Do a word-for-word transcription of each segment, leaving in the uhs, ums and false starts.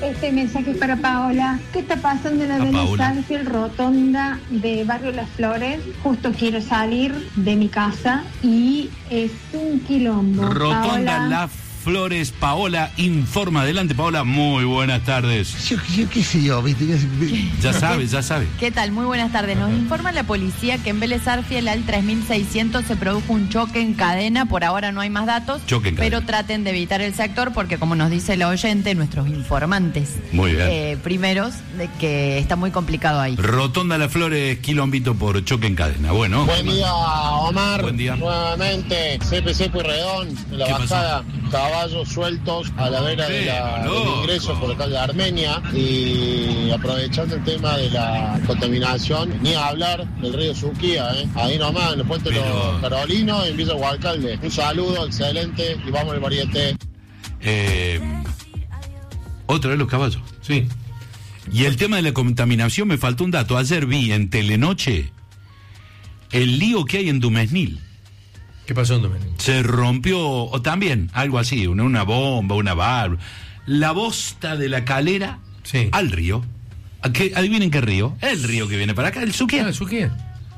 Este mensaje es para Paola. ¿Qué está pasando en la Vélez Arfiel, rotonda de Barrio Las Flores? Justo quiero salir de mi casa y es un quilombo. Rotonda Paola. Las Flores, Paola informa. Adelante, Paola, muy buenas tardes. Yo, yo qué sé yo, ¿viste? Ya sabe, ya sabe. ¿Qué tal? Muy buenas tardes. Nos informa la policía que en Vélez Arfiel al tres mil seiscientos se produjo un choque en cadena. Por ahora no hay más datos, choque en cadena. Pero traten de evitar el sector porque, como nos dice el oyente, nuestros informantes muy bien. Eh, primeros, de que está muy complicado ahí. Rotonda Las Flores, quilombito por choque en cadena. Bueno. Buen día, Omar. Buen día. Nuevamente, C P C Pueyrredón, en la bajada. Caballos sueltos a la vera sí, de la, del ingreso por la calle de Armenia, y aprovechando el tema de la contaminación, ni hablar del río Suquía, ¿eh? Ahí nomás, en el puente Pero... Los Carolinos, en Villa Hualcalde. Un saludo, excelente, y vamos al variete. Eh, otra vez los caballos. Sí. Y el tema de la contaminación, me faltó un dato. Ayer vi en Telenoche el lío que hay en Dumesnil. ¿Qué pasó en Dumesnil? Se rompió, o también, algo así, una, una bomba, una válvula. La bosta de la calera sí. al río. ¿A qué, adivinen qué río. El río que viene para acá, el Suquía. Ah, el Suquía.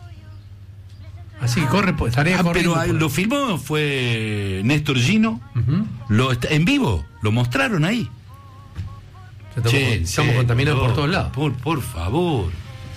Así, corre, pues, estaría ah, corriendo. Pero por... lo filmó, fue Néstor Gino. Uh-huh. Lo, en vivo, lo mostraron ahí. Estamos, che, estamos contaminados por todos lados. Por, por favor.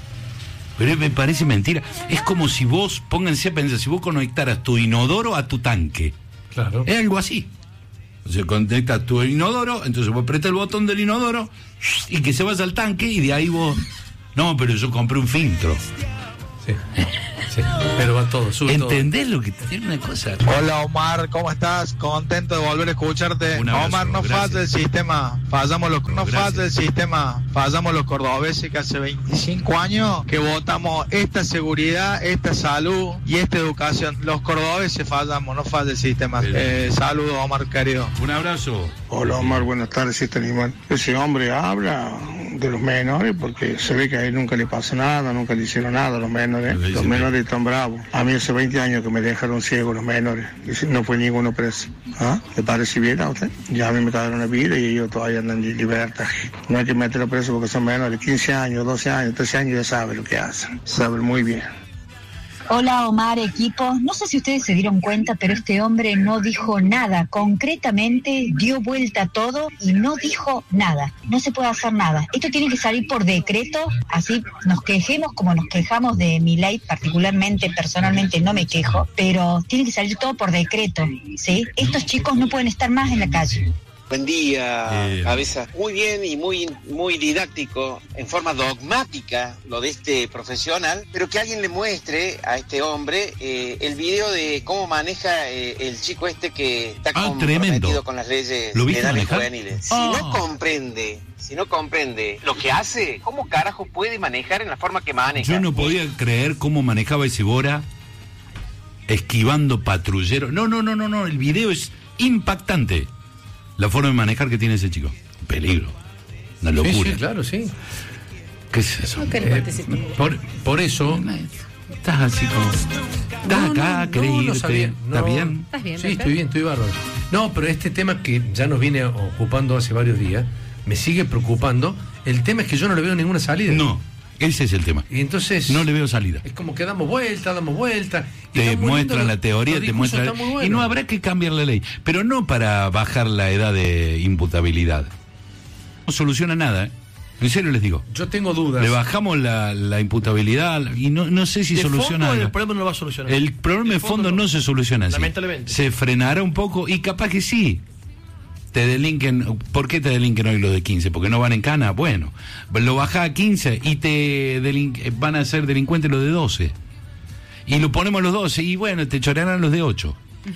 Pero me parece mentira. Es como si vos, pónganse a pensar, si vos conectaras tu inodoro a tu tanque. Claro. Es algo así. O sea, conectas tu inodoro, entonces vos apretas el botón del inodoro y que se vaya al tanque y de ahí vos... No, pero yo compré un filtro. Sí. Sí. Pero va todo, sube ¿entendés todo. Lo que tiene una cosa? Hola Omar, ¿cómo estás? Contento de volver a escucharte. Abrazo, Omar, no gracias. falla el sistema, fallamos los, no Gracias. falla el sistema, fallamos los cordobeses que hace veinticinco años que votamos esta seguridad, esta salud y esta educación. Los cordobeses fallamos, no falla el sistema. Eh, saludos Omar, querido. Un abrazo. Hola Omar, buenas tardes, este animal. Ese hombre habla de los menores porque se ve que a él nunca le pasó nada, nunca le hicieron nada a los menores. Los menores están bravos. A mí hace veinte años que me dejaron ciego los menores. Y no fue ninguno preso. ¿Ah? ¿Le parece bien a usted? Ya a mí me cagaron la vida y ellos todavía andan en libertad. No hay que meterlos presos porque son menores. quince años, doce años, trece años ya saben lo que hacen. Saben muy bien. Hola Omar, equipo. No sé si ustedes se dieron cuenta, pero este hombre no dijo nada. Concretamente dio vuelta a todo y no dijo nada. No se puede hacer nada. Esto tiene que salir por decreto, así nos quejemos como nos quejamos de Milei, particularmente, personalmente no me quejo, pero tiene que salir todo por decreto, ¿sí? Estos chicos no pueden estar más en la calle. Buen día, eh. Cabeza. Muy bien y muy, muy didáctico, en forma dogmática, lo de este profesional, pero que alguien le muestre a este hombre eh, el video de cómo maneja eh, el chico este que está ah, comprometido tremendo. con las leyes penales juveniles. Si oh. no comprende, si no comprende lo que hace, ¿cómo carajo puede manejar en la forma que maneja? Yo no podía creer cómo manejaba ese Bora esquivando patrulleros. No, no, no, no, no, el video es impactante. La forma de manejar que tiene ese chico. Peligro. Una locura. Sí, sí, claro, sí. ¿Qué es eso? No, que eh, por, por eso... Estás así como... Estás no, acá, no, querés no, no irte. sabía, no. ¿Estás bien? ¿Estás bien? Sí, estoy bien, estoy bárbaro. No, pero este tema que ya nos viene ocupando hace varios días, me sigue preocupando. El tema es que yo no le veo ninguna salida. No, ese es el tema. Y entonces... No le veo salida. Es como que damos vuelta, damos vuelta. Te muestran la teoría, te muestran... Bueno. Y no habrá que cambiar la ley. Pero no para bajar la edad de imputabilidad. No soluciona nada, ¿eh? En serio les digo. Yo tengo dudas. Le bajamos la, la imputabilidad y no, no sé si de soluciona fondo, nada. el problema no lo va a solucionar. El problema de fondo, fondo no, no se soluciona así. Lamentablemente. Se frenará un poco y capaz que sí. Te delinquen. ¿Por qué te delinquen hoy los de quince? Porque no van en cana. Bueno, lo bajá a quince y te delinquen, van a ser delincuentes los de doce. Y lo ponemos a los doce y bueno, te chorearán los de ocho.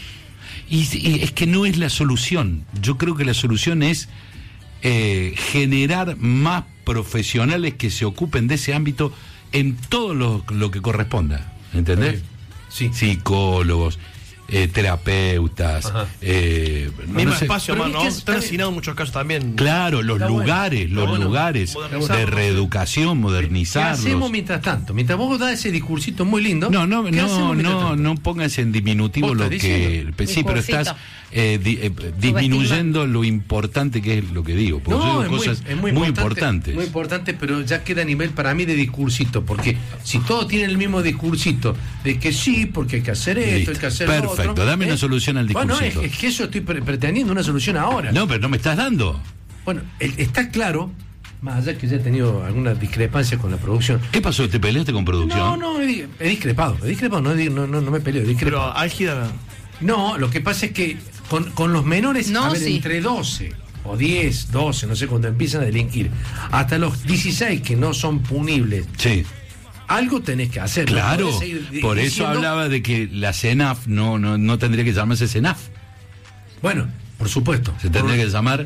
Y, y es que no es la solución. Yo creo que la solución es eh, generar más profesionales que se ocupen de ese ámbito en todo lo, lo que corresponda. ¿Entendés? Sí. Psicólogos, eh, terapeutas, eh, mismo no sé, espacio, más, ¿no? Están asignados en muchos casos también. Claro, los Está lugares, bueno. los Está lugares bueno. de reeducación, ¿Qué modernizarlos. hacemos mientras tanto? Mientras vos das ese discursito muy lindo. No, no, ¿qué no, hacemos mientras no, tanto? no pongas en diminutivo ¿Vos lo estás que, diciendo? pe- sí, pero Discursito. estás eh, di- eh, disminuyendo lo importante que es lo que digo, porque yo No, digo es muy, cosas es muy, muy importantes. Muy importante, pero ya queda a nivel para mí de discursito, porque si todos tienen el mismo discursito de que sí, porque hay que hacer esto, Listo. hay que hacer Perfecto, lo otro. dame una solución al Bueno, discursito. es, es que eso estoy pre- pretendiendo, una solución ahora. No, pero no me estás dando. Bueno, el- está claro, más allá que ya he tenido alguna discrepancia con la producción. ¿Qué pasó? ¿Te peleaste con producción? No, no, he, di- he discrepado, he discrepado, no, he di- no, no, no me peleo, he discrepado. Pero álgida. No, lo que pasa es que con, con los menores, No, a ver, sí. entre doce o diez, doce, no sé, cuando empiezan a delinquir, hasta los dieciséis que no son punibles, Sí. algo tenés que hacer. ¿no? Claro, Podés seguir di- por eso diciendo- hablaba de que la CENAF no, no, no tendría que llamarse CENAF, Bueno, por supuesto. se tendría Por- que llamar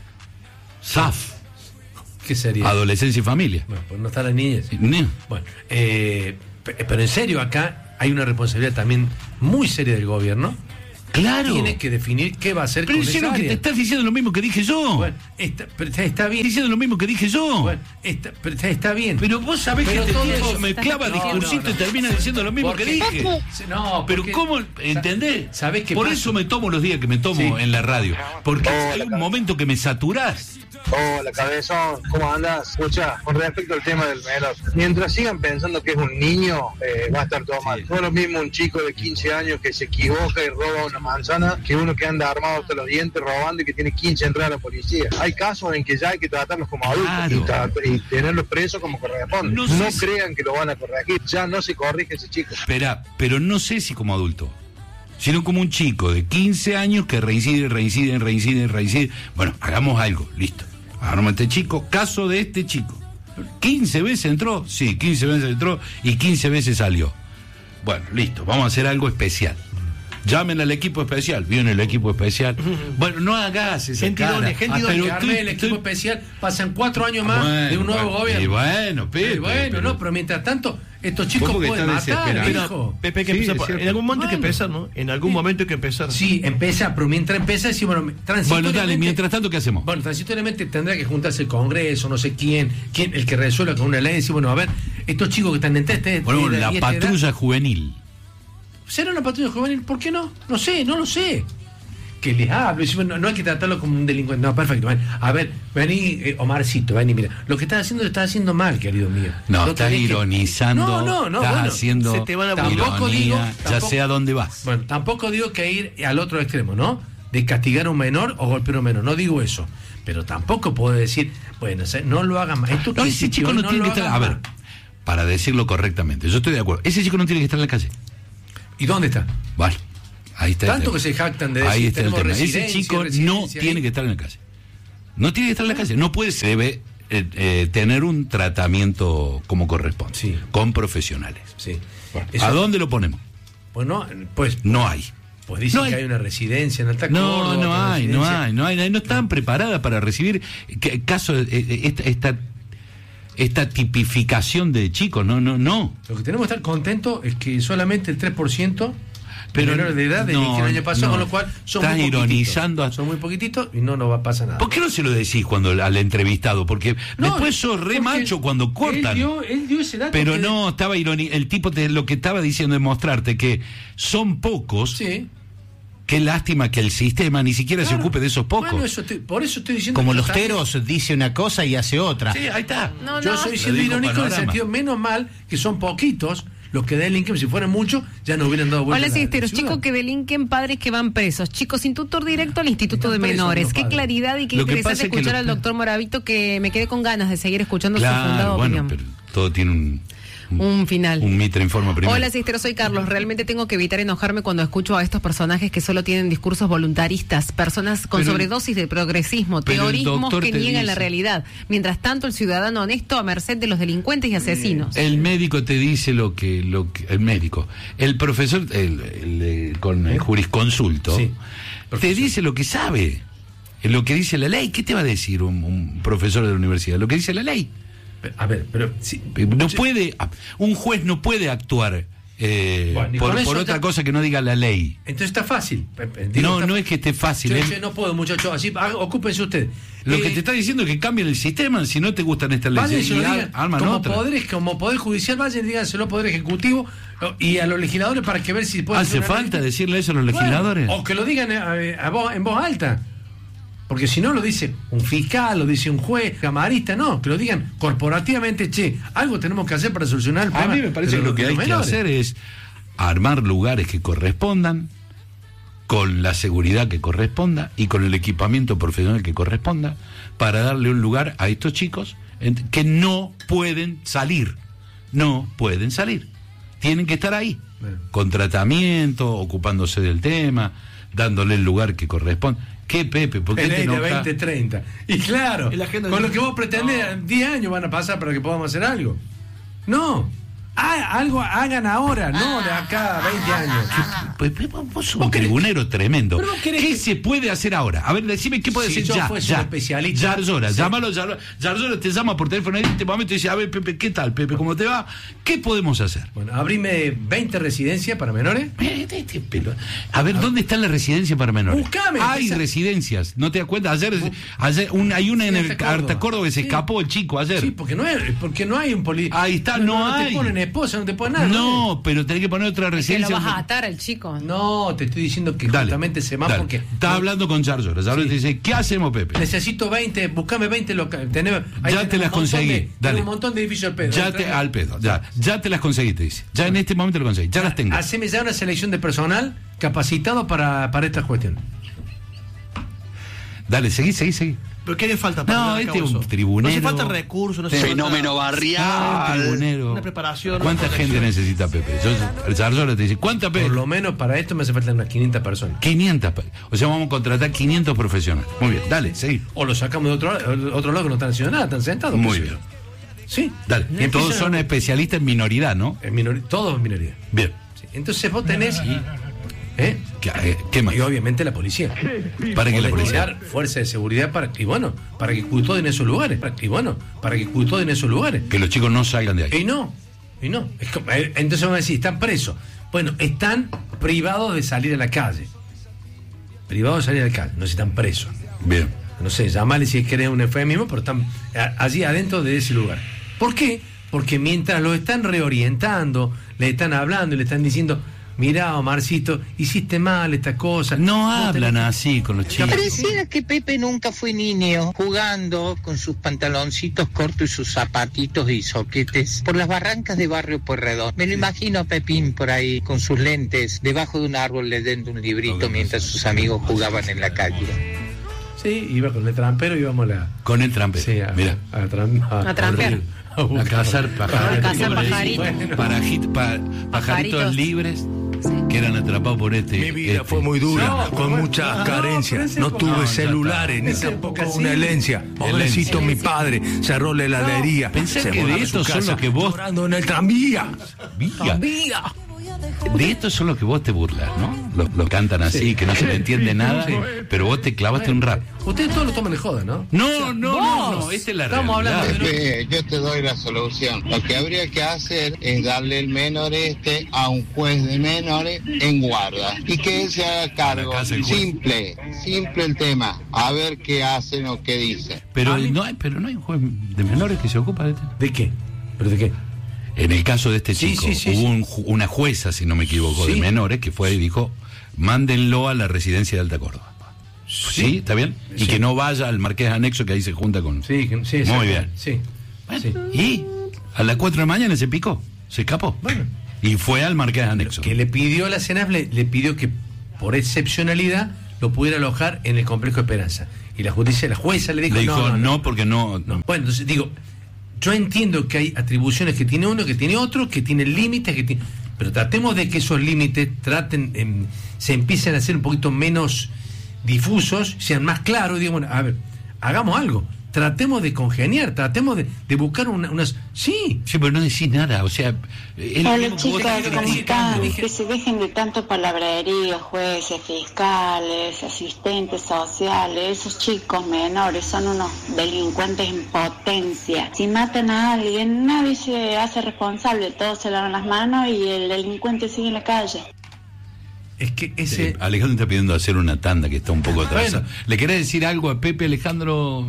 S A F, ¿Qué sería? Adolescencia y Familia. Bueno, pues no está la niñez. Ni- Bueno, eh, pe- pero en serio acá hay una responsabilidad también muy seria del gobierno. Claro. Tiene que definir qué va a hacer Pero con es esa lo que área. te estás diciendo lo mismo que dije yo. Bueno, está, pero está, está bien. Estás diciendo lo mismo que dije yo. Bueno, está, pero está, está bien. Pero vos sabés Pero que este todo tipo eso- me clava No, discursito no, no. y termina diciendo lo mismo Porque- que dije. No, Pero porque- ¿cómo? ¿Entendés? ¿Sabés qué Por pasa? eso me tomo los días que me tomo Sí. en la radio. Porque hay un momento que me saturás. Hola, cabezón, ¿cómo andas? Escucha, con respecto al tema del menor, mientras sigan pensando que es un niño, eh, va a estar todo mal. No es lo mismo un chico de quince años que se equivoca y roba una manzana que uno que anda armado hasta los dientes robando y que tiene quince entradas a la policía. Hay casos en que ya hay que tratarlos como adultos Claro. y, tra- y tenerlos presos como corresponde. No No, sé si- crean que lo van a corregir, ya no se corrige ese chico. Espera, pero no sé si como adulto, sino como un chico de quince años que reincide, reincide, reincide, reincide. Bueno, hagamos algo, listo. Agarramos a este chico, caso de este chico. quince veces entró, sí, quince veces entró y quince veces salió. Bueno, listo, vamos a hacer algo especial. Llamen al equipo especial, viene el equipo especial. Bueno, no hagas esa Gente cara. idónea, gente Ah, idónea, pero que arme estoy- el equipo estoy- especial, pasan cuatro años más Bueno, de un nuevo bueno, gobierno. y bueno, Pepe, Y bueno, pero- no, pero mientras tanto, estos chicos ¿Cómo que pueden están matar, desesperados? hijo. Pepe, hay que Sí, empezar es por- cierto. en algún momento hay que Bueno. empezar, ¿no? En algún momento hay que empezar. Sí, empieza, pero mientras empieza, decir, bueno, Bueno, transitoriamente. dale, mientras tanto, ¿qué hacemos? Bueno, transitoriamente tendrá que juntarse el Congreso, no sé quién, quién el que resuelva con una ley, decir, bueno, a ver, estos chicos que están en este. Bueno, de- la y esta edad, patrulla juvenil. ¿será una patrulla juvenil? ¿Por qué no? No sé, no lo sé. Que les hablo, y decir, bueno, no hay que tratarlo como un delincuente. No, perfecto. Ven. A ver, vení, eh, Omarcito, vení, mira. Lo que estás haciendo lo estás haciendo mal, querido mío. No, estás tenés que- ironizando. No, no, no. Estás bueno, haciendo se te van a ironía, tampoco digo, ya tampoco- sé a dónde vas. Bueno, tampoco digo que ir al otro extremo, ¿no? De castigar a un menor o golpear a un menor. No digo eso. Pero tampoco puedo decir, bueno, o sea, no lo hagan más. Esto No, que ese hiciste chico hoy, no tiene lo que estar. hagan A ver, más. para decirlo correctamente, yo estoy de acuerdo. Ese chico no tiene que estar en la calle. ¿Y dónde está? Vale, ahí está. Tanto el que tema. se jactan de decir, Ahí está el tenemos tema. Ese residencia, chico no residencia, tiene ahí. que estar en la calle. No tiene que estar en la calle. No puede, se debe eh, eh, tener un tratamiento como corresponde, Sí. con profesionales. Sí. Bueno, Eso- ¿a dónde lo ponemos? Bueno, pues, No hay. pues dicen No hay. que hay una residencia en Alta No, Córdoba, no otra hay, no residencia. hay, no hay, no están preparadas para recibir que- caso eh, eh, esta, esta esta tipificación de chicos, no, no, no. Lo que tenemos que estar contentos es que solamente el tres por ciento Pero de menores de edad del no, año pasado, no. con lo cual son Estás muy poquititos. ironizando a- Son muy poquititos y no nos va a pasar nada. ¿Por qué no se lo decís cuando al entrevistado? Porque No, después sos re porque macho cuando cortan. Él dio, él dio ese dato. Pero que- no, estaba ironi el tipo te, lo que estaba diciendo es mostrarte que son pocos. Sí. Qué lástima que el sistema ni siquiera se Claro. ocupe de esos pocos. Bueno, eso estoy- por eso estoy diciendo Como que los también- teros dice una cosa y hace otra. Sí, ahí está. No, Yo no. soy Lo siendo dijo irónico en el Panorama. sentido, menos mal que son poquitos los que delinquen. Si fueran muchos, ya no hubieran dado vuelta. Hola, a la- Sisteros, la ciudad. chicos que delinquen, padres que van presos, chicos sin tutor directo al Instituto Están de presos Menores. los Qué padres. claridad y qué Lo que interesante pasa es que escuchar lo- al doctor Moravito, que me quedé con ganas de seguir escuchando su fundada Claro, bueno, opinión. pero todo tiene un, Un final. un Mitre informa primero. Hola, Sisteros, soy Carlos. Realmente tengo que evitar enojarme cuando escucho a estos personajes que solo tienen discursos voluntaristas, personas con Pero- sobredosis de progresismo, pero el teorismos doctor que te niegan dice- la realidad. Mientras tanto, el ciudadano honesto a merced de los delincuentes y asesinos. El médico te dice lo que, lo que el médico, el profesor, el, el, eh, con el jurisconsulto, Sí, te profesor. dice lo que sabe, lo que dice la ley. ¿Qué te va a decir un, un profesor de la universidad? Lo que dice la ley. A ver, pero sí, No sí, puede, un juez no puede actuar eh, Bueno, y por, con eso por otra ya- cosa que no diga la ley. Entonces está fácil. Digo, No, está- no es que esté fácil. Che, es- che, no puedo, muchachos, así, haga- ocúpense ustedes. Lo Eh, que te está diciendo es que cambien el sistema si no te gustan estas vayan y leyes. se lo Y digan, arman como, otra. poderes, como poder judicial, vayan y díganselo al Poder Ejecutivo y a los legisladores para que ver si pueden ¿Hace hacer una falta ley. decirle eso a los Bueno, legisladores? o que lo digan eh, a voz- en voz alta. Porque si no lo dice un fiscal, lo dice un juez, camarista, no, que lo digan corporativamente, che, algo tenemos que hacer para solucionar el A problema. mí me parece de que los- lo que de hay los que menores. hacer es armar lugares que correspondan, con la seguridad que corresponda y con el equipamiento profesional que corresponda, para darle un lugar a estos chicos en- que no pueden salir. No pueden salir. Tienen que estar ahí, Bueno. con tratamiento, ocupándose del tema, dándole el lugar que corresponde. ¿Qué, Pepe? ¿Por qué En te el enojas? veinte treinta. Y claro, Y la agenda con de- lo que vos pretendés, diez años van a pasar para que podamos hacer algo. No. Ah, algo hagan ahora, no de acá a veinte años. Pues, pues, vos sos ¿Vos un querés- tribunero tremendo. pero vos querés ¿Qué que- se puede hacer ahora? A ver, decime qué puede Si hacer yo ya. fuese ya. un especialista- Yarzora, Sí. llámalo, Yarzora. Yarzora te llama por teléfono en este momento y dice, a ver, Pepe, ¿qué tal, Pepe? ¿Cómo te va? ¿Qué podemos hacer? Bueno, abrime veinte residencias para menores. Eh, este pelo. A ver, ¿dónde está la residencia para menores? Buscame, Hay esa- residencias, ¿no te das cuenta? Ayer, ayer un- hay una Sí, en hasta el Córdoba. Arta Córdoba que se Sí. escapó el chico ayer. Sí, porque no, es, porque no hay un policía. Ahí está, no te hay. ponen esposa, no te ponen nada. No, pero tenés que poner otra Que lo residencia. vas a atar al chico. No, te estoy diciendo que Dale, justamente se va dale. porque. Está hablando con Yarzora. Yarzora Sí. te dice, ¿qué hacemos, Pepe? Necesito veinte, buscame veinte locales. Ya te las un montón conseguí, de- dale. tengo un montón de edificios al pedo. Ya te, al pedo, ya, ya te las conseguí, te dice. Ya en este momento lo conseguí, ya las tengo. Haceme ya una selección de personal capacitado para, para estas cuestiones. Dale, seguí, seguí, seguí. ¿Pero qué le falta para No, llevar a este cabo es un eso? tribunero. No hace falta recursos, no hace Fenómeno falta barrial. Tribunero. una preparación. ¿Cuánta una gente protección. necesita, Pepe? Yo, Yarzora te dice, ¿cuánta, Pepe? Por lo menos para esto me hace falta unas quinientas personas. quinientas. pe- O sea, vamos a contratar quinientos profesionales. Muy bien, dale, seguí. O lo sacamos de otro, otro lado que no están haciendo nada, están sentados. Muy qué sé bien. yo. Sí. Dale. Y Todos empiezan son a- especialistas en minoridad, ¿no? en minori- todos en minoría. Bien. Sí. Entonces vos tenés. ¿eh? ¿Qué, eh, qué más? Y obviamente la policía. Para que la Podés policía. crear fuerza de seguridad para y bueno, para que custodien esos lugares. Para- y bueno, para que custodien esos lugares. Que los chicos no salgan de ahí. Y no, y no. Es como- eh, entonces van a decir, están presos. Bueno, están privados de salir a la calle. Privados de salir a la calle, no sé si están presos. Bien. No sé, llamale si querés un eufemismo, pero están a- allí adentro de ese lugar. ¿Por qué? Porque mientras lo están reorientando, le están hablando y le están diciendo, mirá, Omarcito, hiciste mal esta cosa. No Vos hablan tenés- así con los chicos. Pareciera que Pepe nunca fue niño, jugando con sus pantaloncitos cortos y sus zapatitos y soquetes por las barrancas de Barrio Pueyrredón. Me lo imagino a Pepín por ahí con sus lentes debajo de un árbol leyendo un librito mientras sus amigos jugaban en la calle. Sí, iba con el trampero y íbamos a la... Con el trampero. Sí, a, Mira. a, tram- A trampear. a A buscar- cazar pajaritos. A cazar pajaritos. Bueno. Parajit- pa- pajaritos Pajaritos. libres que eran atrapados por este. Mi vida este. fue muy dura, No, con bueno, muchas no, carencias. pero No ese- tuve no, ya celulares, está. ni Esa tampoco época una sí. herencia. Pobrecito mi padre, cerró la heladería. Pensá se que mudó de a su estos son casa los que vos- llorando en el tranvía. Vía. De estos son los que vos te burlas, ¿no? Los lo cantan así, Sí. que no se le entiende nada, Sí. pero vos te clavaste un rap. Ustedes todos lo toman de joda, ¿no? No, no, no, no, vos. esta es la Estamos realidad. hablando de- Pepe, yo te doy la solución. Lo que habría que hacer es darle el menor este a un juez de menores en guarda y que él se haga cargo. A la casa del juez. Simple, simple el tema. A ver qué hacen o qué dicen. Pero A mí- no hay, pero no hay un juez de menores que se ocupa de este. ¿De qué? ¿Pero de qué? En el caso de este Sí, chico, sí, sí, hubo sí. un ju- una jueza, si no me equivoco, Sí. de menores, que fue y dijo, mándenlo a la residencia de Alta Córdoba. ¿Sí? ¿Está bien? Y Sí. que no vaya al Marqués Anexo, que ahí se junta con... Sí, que- sí, Muy exacto. bien. Sí. Sí. Y a las cuatro de la mañana se picó, se escapó. Bueno. Y fue al Marqués Anexo. Que le pidió a la CENAF, le, le pidió que por excepcionalidad lo pudiera alojar en el complejo Esperanza. Y la justicia, la jueza le dijo, Le dijo, no, no, no, no. porque no... No. Bueno, entonces digo, yo entiendo que hay atribuciones que tiene uno, que tiene otro, que tienen límites, que tiene... pero tratemos de que esos límites traten, em, se empiecen a hacer un poquito menos difusos, sean más claros, y digo, bueno, a ver, hagamos algo. tratemos de congeniar, tratemos de, de buscar una, unas... Sí. Sí, pero no decís nada, o sea... Hola chicos, ¿cómo están? Que se dejen de tanto palabrerío, jueces, fiscales, asistentes sociales. Esos chicos menores son unos delincuentes en potencia. Si matan a alguien, nadie se hace responsable, todos se lavan las manos y el delincuente sigue en la calle. Es que ese... Sí, Alejandro está pidiendo hacer una tanda que está un poco atrasada. Bueno. ¿Le querés decir algo a Pepe, Alejandro?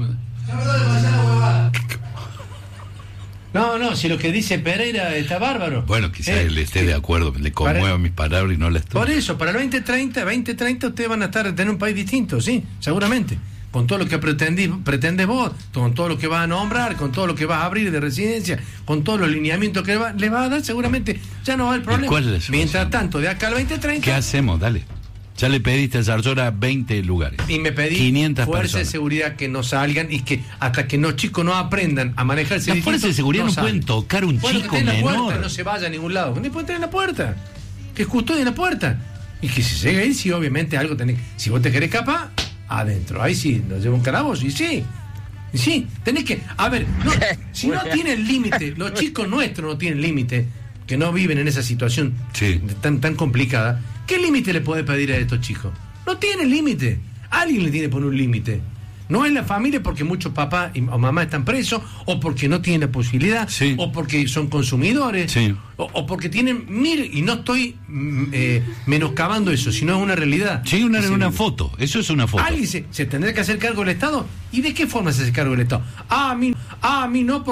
No, no, si lo que dice Pereira está bárbaro. Bueno, quizás Eh, él esté de acuerdo, le conmueva para- mis palabras y no las estoy. Por eso, para el veinte treinta, veinte treinta ustedes van a estar en un país distinto, sí, seguramente. Con todo lo que pretendí, pretendes vos, con todo lo que vas a nombrar, con todo lo que vas a abrir de residencia, con todos los lineamientos que va, les vas a dar, seguramente ya no va a haber problema. cuál es la solución? Mientras tanto, de acá al veinte treinta... ¿Qué hacemos? Dale. Ya le pediste a Zarzora veinte lugares. Y me pedí quinientas fuerza personas. de seguridad que no salgan y que hasta que los chicos no aprendan a manejarse Las distinto, fuerzas de seguridad no salen. pueden tocar un Bueno, chico que esté en la menor. puerta, no se vaya a ningún lado. Que puede tener en la puerta. Que custodien la puerta. Y que si llega ahí, sí, obviamente algo tenés. Si vos te querés escapar, adentro. Ahí sí, nos lleva un calabozo. Y sí. Y sí, tenés que. A ver, no, si no tienen límite, los chicos nuestros no tienen límite, que no viven en esa situación tan, tan complicada, ¿qué límite le podés pedir a estos chicos? No tiene límite. Alguien le tiene que poner un límite. No es la familia porque muchos papás y, o mamás están presos, o porque no tienen la posibilidad, o porque son consumidores, o, o porque tienen mil, y no estoy mm, eh, menoscabando eso, sino es una realidad. Sí, una, Que se una vive. foto. Eso es una foto. Alguien se, se tendrá que hacer cargo del Estado. ¿Y de qué forma se hace cargo del Estado? Ah, a mí, ah, a mí no, porque